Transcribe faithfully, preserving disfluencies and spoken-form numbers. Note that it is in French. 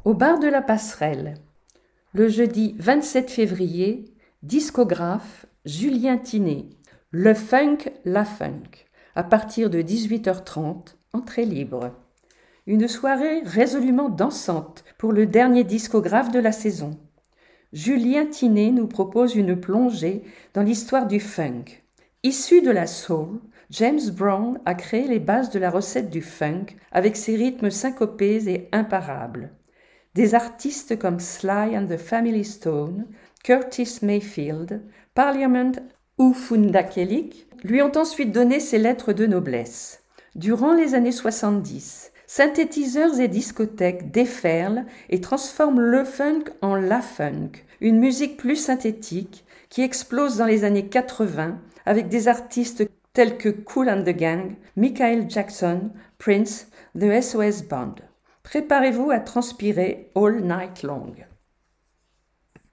Au bar de la Passerelle, le jeudi vingt-sept février, discographe Julien Tiné, Le Funk, la Funk, à partir de dix-huit heures trente, entrée libre. Une soirée résolument dansante pour le dernier discographe de la saison. Julien Tiné nous propose une plongée dans l'histoire du funk. Issu de la soul, James Brown a créé les bases de la recette du funk avec ses rythmes syncopés et imparables. Des artistes comme Sly and the Family Stone, Curtis Mayfield, Parliament ou Fundakelik lui ont ensuite donné ses lettres de noblesse. Durant les années soixante-dix, synthétiseurs et discothèques déferlent et transforment le funk en la funk, une musique plus synthétique qui explose dans les années quatre-vingts avec des artistes tels que Kool and the Gang, Michael Jackson, Prince, The S O S Band. Préparez-vous à transpirer all night long.